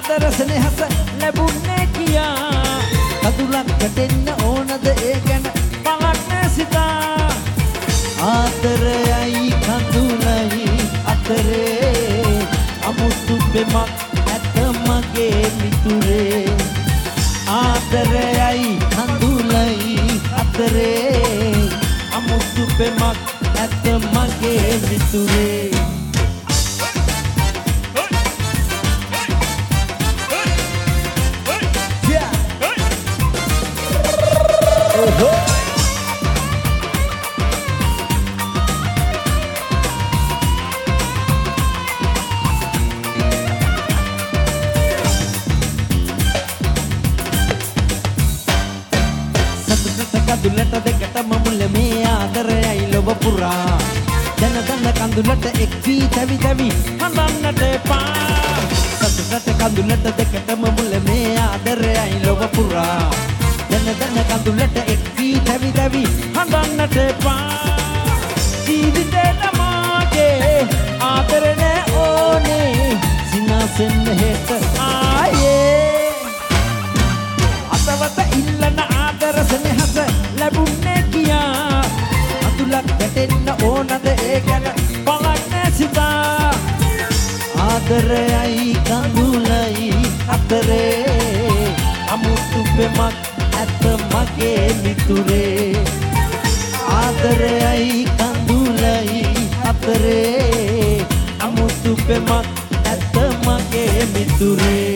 ආදර සෙනෙහස ලැබුණේ කියා කඳුලක් වැටෙන්න ඕනද ඒ ගැන පලක් නෑ සිතා ආදරයයි කඳුලයි අතරේ අමුතු පෙමක් ඇත මගේ මිතුරේ ආදරයයි කඳුලයි අතරේ අමුතු පෙමක් ඇත මගේ මිතුරේ කඳුලට දෙකටම මුල මේ ආදරයයි ලොබ පුරා ජන දන කඳුලට එක් වී තැවි තැවි හඳන්නට එපා සතුටට කඳුලට දෙකටම මුල මේ ආදරයයි ලොබ පුරා ජන දන කඳුලට එක් වී තැවි තැවි හඳන්නට එපා ජීවිතේට මාගේ ආදරේ ඕනේ සිනාසෙන් හෙට ආයේ අතවත ඉල්ලන ආදර සෙනෙහස ලැබුණේ කියා අතුලක් වැටෙන්න ඕනද ඒ ගැන පලක් නෑ සිතා ආදරයයි කඳුලයි අතරේ අමුතු පෙමක් ඇත මගේ මිතුරේ ආදරයයි කඳුලයි අතරේ අමුතු පෙමක් ඇත මගේ මිතුරේ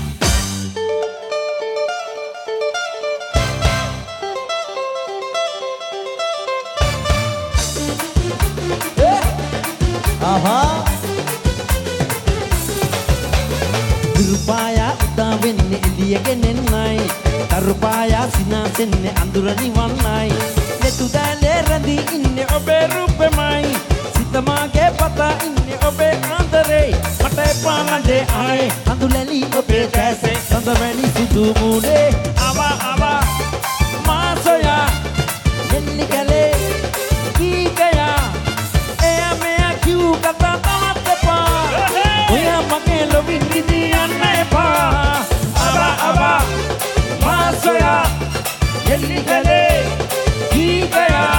Dirupaya utawenne eliyගෙනෙන්නයි තරුපායා සිනාසෙන්නේ අඳුර නිවන්නයි ලෙතු දැලේ රැඳී ඉන්නේ ඔබේ රූපෙමයි සිතමාගේ පතා ඉන්නේ ඔබේ අන්තරේ මට එපා ළඟේ ආයේ අඳුලැලි ඔබේ දැසේ සඳවැනි සුදු මූණේ ආවා මා සොයා එන්නේ කලේ කීකයා එයා මෙයා කිව් කතා තමත් එපා ඔයා මගේ ලොවින් නිදී යන්න එපා ආවා මා සොයා එන්නේ කලේ කීකයා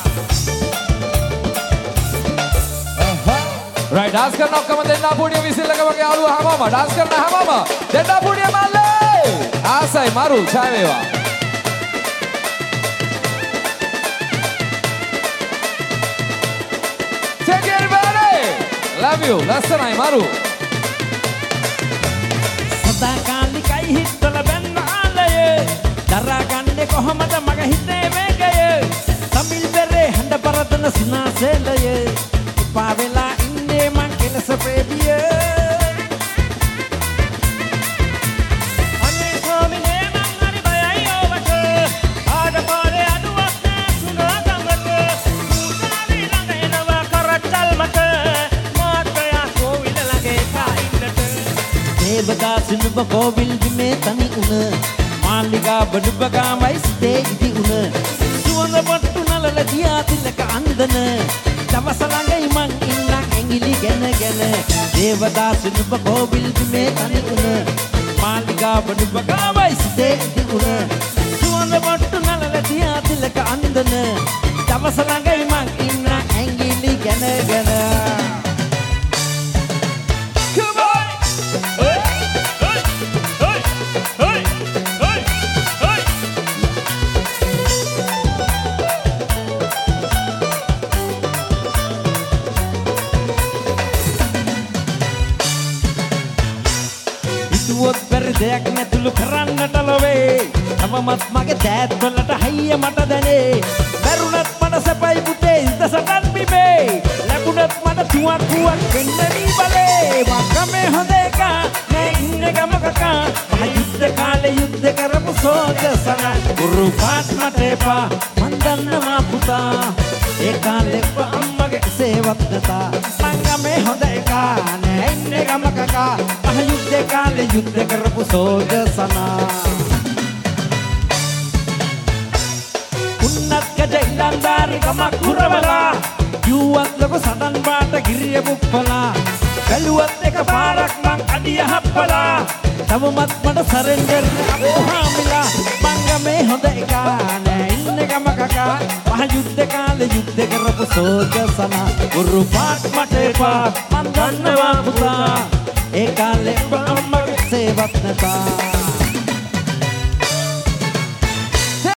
right dance කරන ඔක්කොම දෙන්න අපුඩිය විසිල්ලක වගේ ආලුව හැමෝම dance කරන හැමෝම දෙන්න අපුඩිය මල්ලේ ආසයි මරු ඡාය වේවා take it everybody love you ලස්සනයි මරු සදා කාලිකයි හිටවල බැන්න ආලයේ දරා ගන්නේ කොහමද මගේ හිතේ වේගය තමිල් බෙරේ හඬ පරදන සිනාසෙලයේ පාවෙලා ඉන්නේ මං කෙලස ප්‍රේමිය අනේ ස්වාමිනේ මං හරි බයයි ඔබට ආඩපාරේ අඩුවක් නෑ සුණා ගඟට උසාවි ළඟ එනවා කරටල් මට මාත්‍යා කෝවිල ළඟ එකා ඉන්නට දේවදාස නුඹ කෝවිල් බිමේ තනි උන මාලිගා බඩුබගාමයි සිතේ ඉදි උන සුවඳ පොට්ටු නලල දියා තිලක අන්දන දවස ළඟයි මං ඉන්න ඇඟිලි ගැන දේවදාස නුඹ කෝවිල් බිමේ තනි උන මාලිගා බඩුබගාමයි සිතේ ඉදි උන සුවඳ පොට්ටු නලල දියා තිලක අන්දන දවස ළඟයි මං ඉන්න ඇඟිලි ගැන දෙයක් නැතුළු කරන්නට ලොවේ තමමත් මගේ දෑත් වලට හයිය මට දැනේ බැරුණත් මට සැපයි පුතේ ඉඳ සටන් බිමේ ලැබුණත් මට තුවක්කුවක් වෙන්නනී බලේ වක්කමේ හොඳ එක නෑ ඉන්නේ ගමකකා යුද්ධ කාලේ යුද්ධ කරපු සෝජසන ගුරු පාත් මට එපා මන් දන්නවා පුතා ඒ කාලේ අම්මගේ සේවත් නැතා සංගමේ හොඳ එක නෑ ඉන්නේ ගමකකා යුද්ධ කාලේ යුද්ධ කරපු සෝජසනා උන්නත් ගජ ඉලන්දාරි කමක් පුරවලා යුවත් ලොක සටන් බාට ගිරිය බුප්පලා බැලුවත් එක පාරක් මං අඩිය හප්පලා තවමත් මට සරෙන්ඩර් අපෝ හාමිලා මංගමේ හොඳ එකා නෑ ඉන්න ගම කකා මහ යුද්ධ කාලේ යුද්ධ කරපු සෝජසනා උරු පාත් මට එපා මං දන්නවා පුතා ඒ කාලේ අම්මගේ සේවත් නැතා